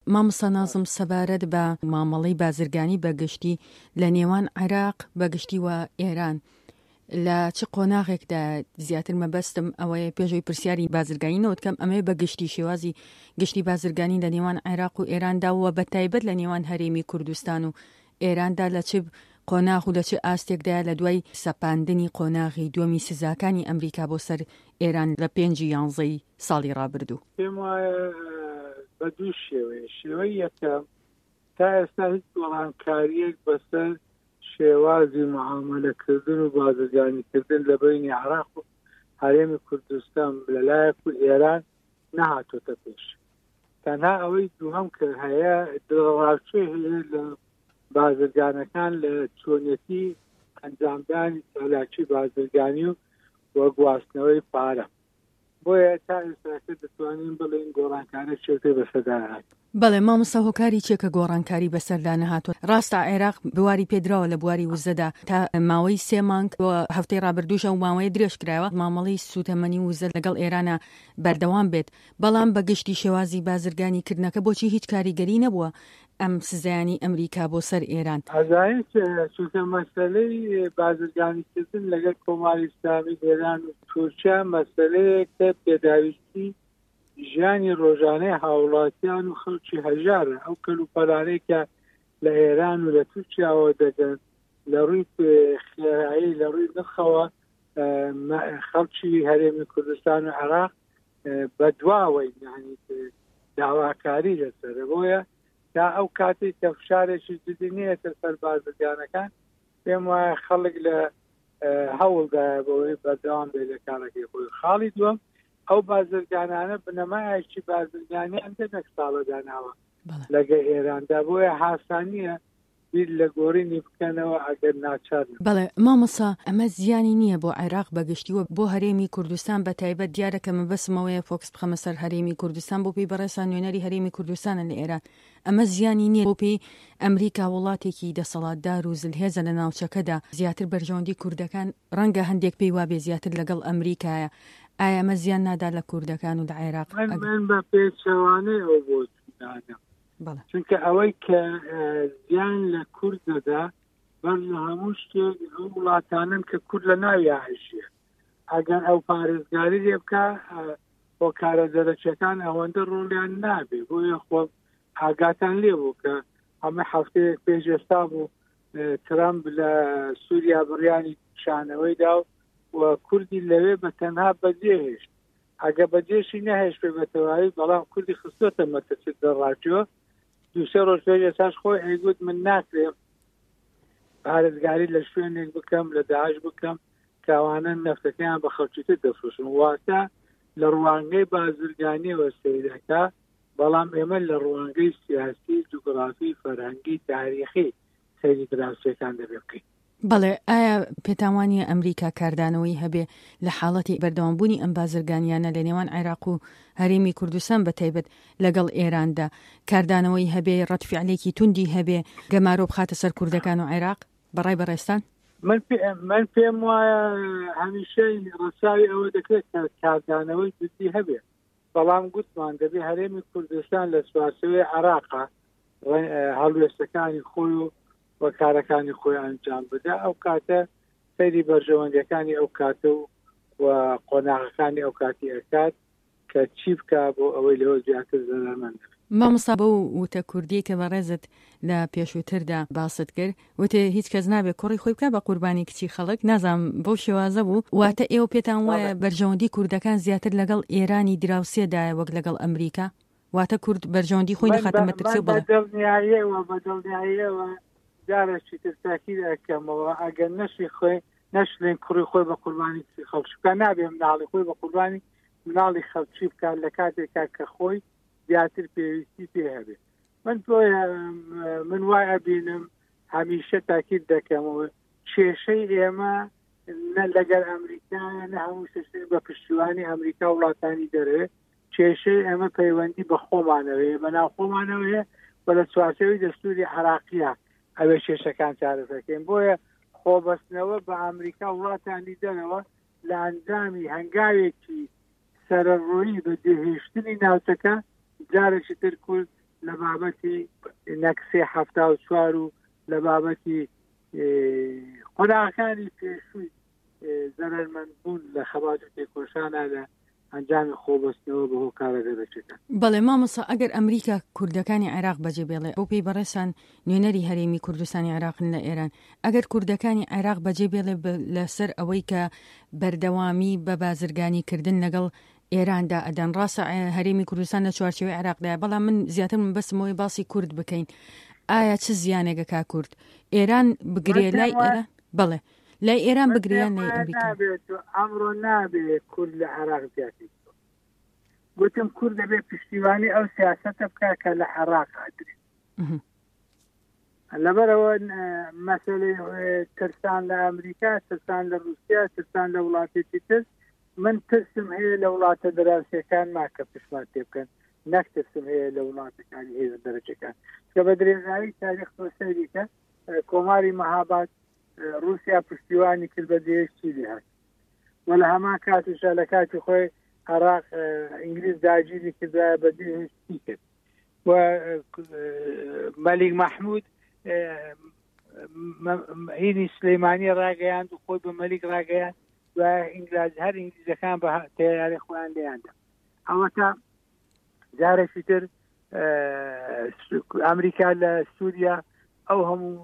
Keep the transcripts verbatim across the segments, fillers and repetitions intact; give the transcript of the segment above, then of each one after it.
مامۆستا نازم سەبارەت بە مامەڵەی بازرگانی بەگشتی لە نێوان عێراق بەگشتی و ئێران لە چ قۆناغێکدا زیاتر مەبەستم ئەوەیە پێشەوەی پرسیاری بازرگانیەوە کەم ئەمەیە بە گشتی شێوازی گشتی بازرگانی لە نێوان عێراق و ئێراندا وە بە تایبەت لە نێوان هەرێمی کوردستان و ئێراندا لە چ قۆناغ و لە چ ئاستێکدایە لە دوای سەپاندنی قۆناغی دووەمی سزاکانی ئەمریکا بۆ سەر ئێران لە پێنجی یانزەی ساڵی ڕابردوو. پێم وایە بە دوو شێوەیە. شێوەی یەکەم تا ئێستا هیچ گۆڕانکاریەک بەسەر شێوازی معاملەکردن و بازرگانیکردن لە بینی عێراق و هەرێمی کوردستان لەلایەک و ئێران نەهاتۆتە پێش. تەنها ئەوەی دووهەم کە هەیە دڵڕاوچێ هەیە لە بازرگانەکان لە چۆنیەتی ئەنجامدانی چالاکی بازرگانی و وە گواستنەوەی پارە. بۆیە تا ئێستاکە دەتوانین بڵێن گۆڕانکارە چێتێ بەسەردانات. بەڵێ مامۆستا هۆکاری چێکە گۆڕانکاری بەسەردانە هاتووە؟ ڕاستە عێراق بواری پێدراوە لە بواری وزەدا تا ماوەی سێ مانگ بۆ هەفتەی ڕابردووشە و ماوەیە درێژ کرایەوە مامەڵەی سوتەمەنی وزە لەگەڵ ئێرانە بەردەوام بێت، بەڵام بەگشتی شێوازی بازرگانی کردنەکە بۆچی هیچ کاریگەری نەبووە ئەم سزایانی ئەمریکا بۆ سەر ئێران؟ ئەزانیت چونکە مەسەلەی بازرگانیکردن لەگەڵ کۆماری ئیسلامی ئێران و تورکیا مەسەلەیەکە پێداویستی ژیانی ڕۆژانەی هاوڵاتیان و خەڵکی هەژارە. ئەو کەلوپەلانەیەکە لە ئێران و لە تورکیاوە دەگەن لە ڕووی خێرایی لە ڕووی نرخەوە خەڵکی هەرێمی کوردستان و عێراق بەدواوەی یعنی داواکاری لەسەرە. بۆیە تا ئەو کاتێک کە فشارێکی جدی نیەتە سەر بازرگانەکان پێم وایە خەڵک لە هەوڵدایە بەوەی بەردەوام بێ لە کارەکەی خۆی. خاڵی دووەم ئەو بازرگانانە بنەمایەکی بازرگانیان دەنێک ساڵە داناوە لەگە ئێراندا، بۆیە هاسانیە بیر لە گۆڕینی بکەنەوە ئەگەر ناچار. بەڵێ مامۆستا ئەمە زیانی نییە بۆ عێراق بەگشتیوە بۆ هەرێمی کوردستان بە تایبەت دیارەکە مەبەسمەوەیە فۆکس بخەمە سەر هەرێمی کوردستان بۆ پێی بەڕێسان نوێنەری هەرێمی کوردستانە لە ئێران. ئەمە زیانی نییە بۆ پێی ئەمریکا وڵاتێکی دەسەڵاتدار و زلهێزە لە ناوچەکەدا زیاتر بەرژەوەندی کوردەکان ڕەنگە هەندێک پێی وابێ زیاتر لەگەڵ ئەمریکایە. ئایا ئەمە زیان نادا لە کوردەکان و لە عێراق؟ من بە پێچەوانەی ئەو بۆ دادەم چونکە ئەوەی کە زیان لە کوردەدا بەر لە هەموو شتێک ئەو وڵاتانن کە کورد لە ناوی هەژیە ئەگەر ئەو پارێزگاری لێ بکە بۆ کارە دەرەچەکان ئەوەندە ڕۆڵیان نابێ. بۆیە خۆ ئاگاتان لێ بوو کە ئەمە هەفتەیەک پێش ئێستا بوو ترامپ لە سووریا بڕیانی شانەوەیدا و کوردی لەوێ بە تەنها بەجێهێشت. ئەگە بەجێشی نەهێش پێ بە تەواوی بەڵام کوردی خستۆتە مەتەسید دەڕاکیوە دووسێ ڕۆژ پێش ئێساش خۆی ئەیگوت من ناکرێم پارێزگاری لە شوێنێک بکەم لە داعش بکەم کاوانە نەفتەکەیان بە خەڵکیتر دەفرۆشن. واتە لە ڕوانگەی بازرگانیەوە سەیرەکە، بەڵام ئێمە لە ڕوانگەی سیاسی، جوگرافی، فەرهەنگی، تاریخی سەیری دراوسێکان دەبێ بکەین. بەڵێ ئایا پێتاوانیە ئەمریکا کاردانەوەی هەبێ لە حاڵەتی بەردەوامبوونی ئەم بازرگانیانە لە نێوان عێراق و هەرێمی کوردستان بە تایبەت لەگەڵ ئێراندا کاردانەوەی هەبێ ڕەتفعلێکی توندی هەبێ گەمارۆ بخاتە سەر کوردەکان و عێراق بەڕای بەڕێستان؟ من پێم وایە هەمیشەی ڕەچاوی ئەوە دەکرێت کاردانەوەی جدی هەبێ، بەڵام گوتمان دەبێ هەرێمی کوردستان لە سواسەوەی عێراقا هەڵوێستەکانی خۆی و وە کارەکانی خۆی ئەنجام بدە. ئەو کاتە سەیری بەرژەوەندەکانی ئەو کاتە و قۆناغەکانی ئەو کاتی ئەکات کە چی بکە بۆ ئەوەی لەوە زیاتر زەرمەند. مامۆستا بەو وتە کوردی کە بەڕێزت لە پێشووتردا باست کرد وتێ هیچ کەس نابێت کوڕی خۆی بکە بە قوربانی کچی خەڵک، نازام بەو شێوازە بوو. واتە ئێوە پێتان وایە بەرژەوەندی کوردەکان زیاتر لەگەڵ ئێرانی دراوسێدایە وەک لەگەڵ ئەمریکا؟ واتە کورد بەرژەوەندی خۆی نەخاتە مەترسیە بڵێ بەدڵنیاییەوە بەدڵنیاییەوە جارێکی تر تاکید ئەکەمەوە ئەگەر نەشی خۆی نەشلێن کوڕی خۆی بە قوربانی کچی خەڵک بکە، نابێ مناڵی خۆی بە قوربانی مناڵی خەڵکی بکات لە کاتێکا کە خۆی زیاتر پێویستی پێ هەبێ. من من وای ئەبینم هەمیشە تاکید دەکەمەوە کێشەی ئێمە نە لەگەر ئەمریکایە نە هەموو شتێک بە پشتیوانی ئەمریکا وڵاتانی دەرێ. کێشەی ئێمە پەیوەندی بە خۆمانەوەیە، بەناو خۆمانەوەیە بە لە چوارچێوەی دەستوری عێراقیە ئەوێ کێشەکان چارە دەکەین. بۆیە خۆبەستنەوە بە ئەمریکا وڵاتانی دەرەوە لە ئەنجامی هەنگاوێکی سەرەڕۆیی بە جێهێشتنی ناوچەکە جارێکی تر کورد لە بابەتی نەکسێ هەفتا و چوار و لە بابەتی قۆناغەکانی پێشووی زەرمەندبوون لە خەبات و تێکۆشانە لە ئەنجامی خۆبەستنەوە بە هۆکارە دەبێتەکە. بەڵێ مامۆستا ئەگەر ئەمریکا کوردەکانی عێراق بەجێ بێڵێ ئەو پێی بەڕێسان نوێنەری هەرێمی کوردستانی عێراقن لە ئێران ئەگەر کوردەکانی عێراق بەجێ بێڵێ لەسەر ئەوەی کە بەردەوامی بە بازرگانیکردن لەگەڵ ئێراندا ئەدەن ڕاستە هەرێمی کوردستان لە چوارچێوەی عێراقدایە بەڵام من زیاتر من بەسمەوەی باسی کورد بکەین ئایا چ زیانێکە کا کورد ئێران بگرێ لای ئێران بڵێ لای ئێران بگریان لای ئەمریکا ئەمڕۆ نابێت کورد لە عێراق زیاتر گوتم کورد دەبێ پشتیوانی ئەو سیاسەتە بکە کە لە عێراق هەدرێت لەبەرەوە مەسەلەی ترسان لە ئەمریکا ترسان لە رووسیا ترسان لە وڵاتێکی تر من ترسم هەیە لە وڵاتە دەراسیەکان ماکە پشمان تێ بکەن نەک ترسم هەیە لە وڵاتەکانی هێز دەرەجەکان کە بە درێژایی تاریخ سەیریکە کۆماری مەهاباد رووسیا پشتیوانی کرد بە دێشتی لێ هات و لە هەمان کاتیشە لە کاتی خۆی عێراق ئینگلیز داگیری کردایە بە دێشتی کرد و مەلیک مەحموود هینی سلەیمانی ڕاگەیاند و خۆی بە مەلیک ڕاگەیاند و ئینگلیز هەر ئینگلیزەکان بە تەیاری خۆیان لێیاندا ئەوە تا جارێکی تر ئەمریکا لە سووریا ئەو هەموو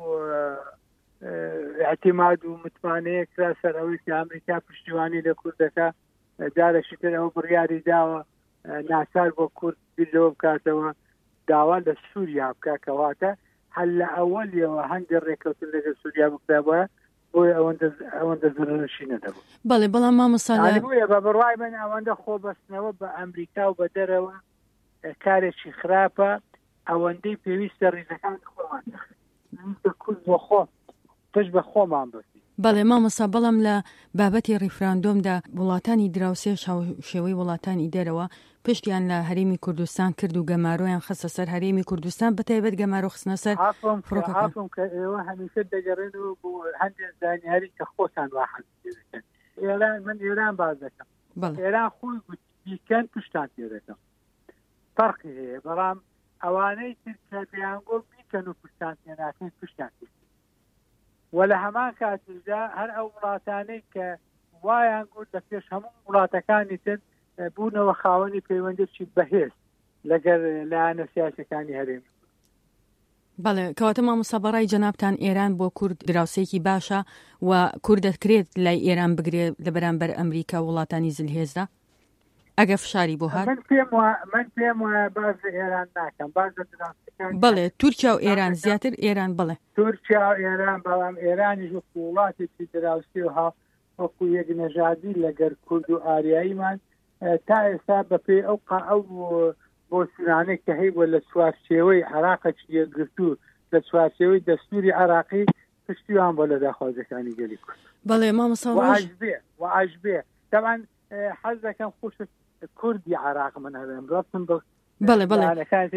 اعتماد و متمانەیە کرا سەر ئەوەی کە ئەمریکا پشتیوانی لە کوردەکە جارێکی تر ئەوە بڕیاری داوە ناسار بۆ کورد بیرەوە بکاتەوە داوا لە سووریا بکە کەواتە هەل لە ئەوەلیەوە هەندێک ڕێکەوتن لەگەڵ سووریا بکرابووە بۆی ئەوەندە زرشی نەدەبوو. بەڵێ بەڵام مامۆستا بووە بە بڕوای من ئەوەندە خۆبەستنەوە بە ئەمریکا و بە دەرەوە کارێکی خراپە ئەوەندەی پێویستە ڕیزەکان خۆمان کورد بۆ خۆ پشت بە خۆمان بەسی. بەڵێ مامۆستا بەڵام لە بابەتی ڕیفراندۆمدا وڵاتانی دراوسێ شێوەی وڵاتانی دەرەوە پشتیان لە هەرێمی کوردستان کرد و گەمارۆیان خستە سەر هەرێمی کوردستان بەتایبەت گەمارۆ خستنە سەر فڕۆکەکەم کە ئێوە هەمیشە دەگەڕێن و بۆ هەندێک زانیاری کە خۆتان واحد دەکەن ئێران من ئێران باز دەکەم ئێران خۆی بیکەن پشتان پێ دەکەم فەرقی هەیە بەڵام ئەوانەی تر کە دەیانگۆ بیکەن و پشتان پێ ناکەن پشتان پێ و لە هەمان کاتیشدا هەر ئەو وڵاتانەی کە وایان گوت لە پێش هەموو وڵاتەکانی تر بوونەوە خاوەنی پەیوەندێکی بەهێز لەگەر لایەنە سیاسەکانی هەرێمی. بەڵێ کەواتە مامۆستا بەڕای جەنابتان ئێران بۆ کورد دراوسێکی باشە و کورد دەکرێت لای ئێران بگرێ لە بەرامبەر ئەمریکا و وڵاتانی زلهێزدا ئەگە فشاری بۆ هات من پێم من پێم وایە باز ئێران ناکەم باز بەڵێ تورکیا و ئێران زیاتر ئێران بڵێ تورکیا و ئێران بەڵام ئێرانیش وڵاتێکی دراوسی و ها وەکو یەک نەژادی لەگەر کورد و ئاریاییمان تا ئێستا بەپێ ئەو ئەو بۆ سنانێک کە هەیە لە چوارچێوەی عێراقی یەکگرتو لە چوارچێوەی دەستوری عێراقی پشتیوان بۆ لە داخوازەکانی گەلی کورد. بەڵێ مامۆستا وعجبێ وعجبێ طبعا حەز دەکەم خوش کوردی عێراق من هەبێم ڕاستم بە بەڵێ بەڵێ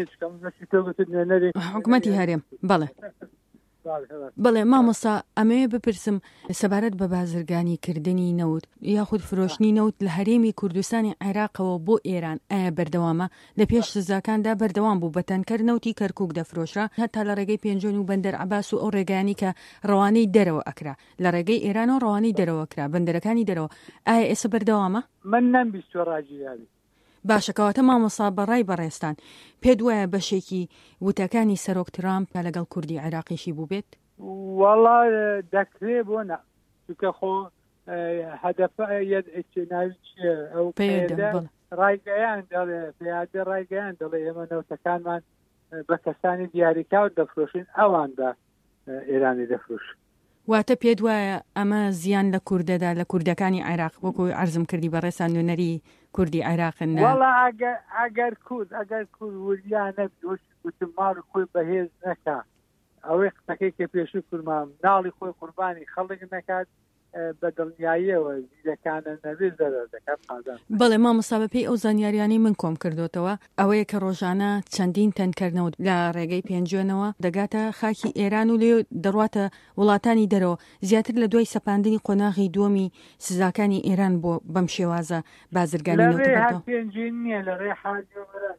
حکومەتی هەرێم بەڵێ بەڵێ مامۆستا ئەمەوێ بپرسم سەبارەت بە بازرگانی کردنی نەوت یاخود فرۆشتنی نەوت لە هەرێمی کوردستانی عێراقەوە بۆ ئێران ئایا بەردەوامە لە پێش سزاکاندا بەردەوام بوو بەتەنکەر نەوتی کەرکووک دەفرۆشرا هەتا لە ڕێگەی پێنجۆن و بەندەر عەباس و ئەو ڕێگانی کە ڕەوانەی دەرەوە ئەکرا لە ڕێگەی ئێران و ڕەوانەی دەرەوە کرا بەندەرەکانی دەرەوە ئایا ئێستا بەردەوامە؟ من نەمبیستوە ڕاجیاوی باشەکەواتە مامۆستا بەڕای بەڕێستان پێت وایە بەشێکی وتەکانی سەرۆک ترامپ لەگەڵ کوردی عێراقیشی بوو بێت؟ وەڵا دەکرێ بۆ نە چونکە خۆ هەدەفە ناوی چیە ئەو ڕایگەیان دەڵێ پیادە ڕایگەیان دەڵێ ئێمە نەوتەکانمان بە کەسانی دیاریکراوە دەفرۆشین ئەوان بە ئێرانی دەفرۆشن. واتە پێت وایە ئەمە زیان لە کوردەدا لە کوردەکانی عێراق وەکو عەرزم کردی بەڕێسان نوێنەری کوردی عێراقن وەڵا ئەگەر کورد ئەگەر کورد وریانە وتم ماڵ خۆی بەهێز نەکا ئەوەی قسەکەی کە پێشوو کورمام ناڵی خۆی قوربانی خەڵک نەکات بە دڵنیاییەوە زیرەکانە نەبێ زەرەر دەکات قازان. بەڵێ مامۆستا بەپێی ئەو زانیاریانی من کۆم کردوتەوە ئەوەیە کە ڕۆژانە چەندین تەنکردنەوە لە ڕێگەی پێنجۆنەوە دەگاتە خاکی ئێران و لێ دەڕواتە وڵاتانی دەرەوە زیاتر لە دوای سەپاندنی قۆناغی دووەمی سزاکانی ئێران بۆ بەم شێوازە بازرگانی نەوت پێنجین نییە لە ڕێ حاجۆ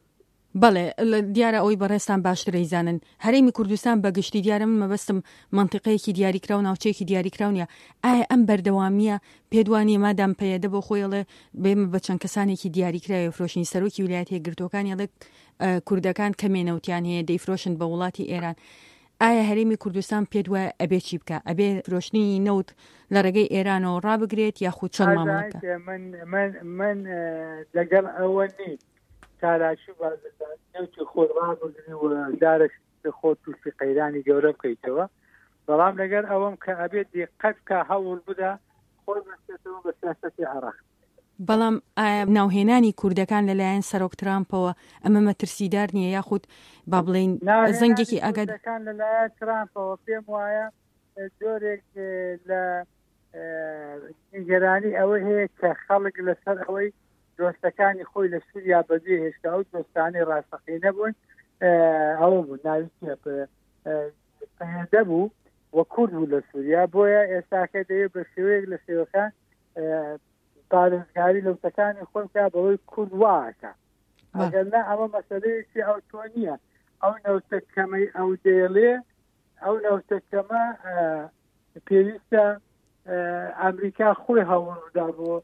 بەڵێ دیارە ئەوەی بەڕێستان باشتر ئەیزانن هەرێمی کوردستان بەگشتی دیارە من مەبەستم منتیقەیەکی دیاریکرا و ناوچەیەکی دیاریکراونیە ئایا ئەم بەردەوامیە پێدوانی مادام پەیەدە بۆ خۆیڵێ بێمە بە چەند کەسانێکی دیاریکراوە فرۆشین سەرۆکی ویلایەتە یەکگرتووەکان یەڵێک کوردەکان کەمێنەوتیان هەیە دەیفرۆشن بە وڵاتی ئێران ئایا هەرێمی کوردستان پێت وایە ئەبێ چی بکە ئەبێ فرۆشتنی نەوت لە ڕێگەی ئێرانەوە ڕابگرێت یاخود چەند مامەڵەکە من من من لەگەڵ ئەوە نین تاراشی نەوتی خۆت ڕابگری و دارش خۆت تووشی قەیرانی گەورە بکەیتەوە بەڵام لەگەر ئەوەم کە ئەبێت دیقەت کە هەوڵ بدە خۆی بەستێتەوە بە سیاسەتی عێراق بەڵام ناوهێنانی کوردەکان لەلایەن سەرۆک ترامپەوە ئەمە مەترسیدار نییە یاخود با بڵێن زەنگێکی ئەگەدەکان لەلایەن ترامپەوە پێم وایە جۆرێک لە نیگەرانی ئەوەی هەیە کە خەڵک لەسەر ئەوەی دۆستەکانی خۆی لە سووریا بەجێ هێشتا و دۆستانی ڕاستەقی نەبوون ئەوە بوو ناویە پەیەدە بوو وە کورد بوو لە سووریا بۆیە ئێستاکە دەیە بە شێوەیەک لە شێوەکان پارێزگاری لەوتەکانی خۆمکە بەوەی کورد واکە ئەگەرنا ئەمە مەسەلەیەکی ئەو تۆ نییە ئەو نەوتەکەمەی ئەو دێڵێ ئەو نەوتەکەمە پێویستە ئەمریکا خۆی هەوڵدا بۆ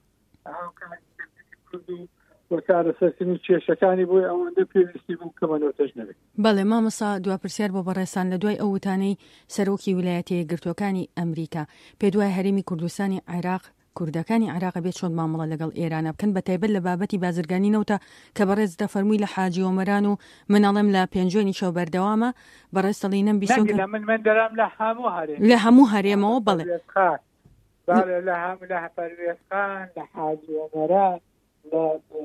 کوردی بۆ چارەسەرکردنی کێشەکانی بۆی ئەوەندە پێویستی بوو کە بەنەوتەش نەبێت. بەڵێ مامەسا دواپرسیار بۆ بەڕێستان لە دوای ئەو وتانەی سەرۆکی ویلایەتە یەکگرتووەکانی ئەمریکا پێ دوای هەرێمی کوردستانی عێراق کوردەکانی عێراق بێت چۆن مامەڵە لەگەڵ ئێرانە بکەن بە تایبەت لە بابەتی بازرگانی نەوتە کە بەڕێز دەفەرمووی لە حاجی ئۆمەران و مناڵم لە پێنجۆنی شەو بەردەوامە بەڕێستەڵی نەم بیسۆن من من دەرام لە هەموو هەرێم لە هەموو هەرێمەوە بڵێ لە هەموو لە پەروێزخان لە حاجی ئۆمەران لە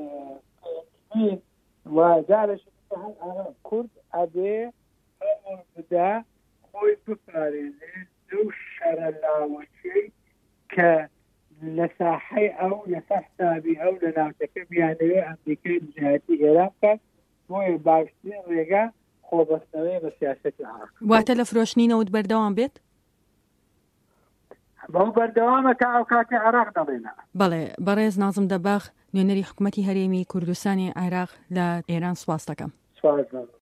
وازارش کورد ئەبێ بدا خۆی بپارێزێت لەو شەرە لاوەچەی کە لە ساحەی ئەو لە سەحسابی ئەو لە ناوچەکە بیانەوێ ئەمریکای جهاتی ئێران بکات بۆیە باشترین ڕێگا خۆبەستنەوەی بە سیاسەتی عێراق واتە لە فرۆشتنی نەوت بەردەوام بێت بەو بەردەوامە کە ئەو کاتی عێراق دەڵێنە. بەڵێ بەڕێز نازم دەباغ نوێنەری حکوومەتی هەرێمی کوردستانی عێراق لە ئێران سواس دەکەم.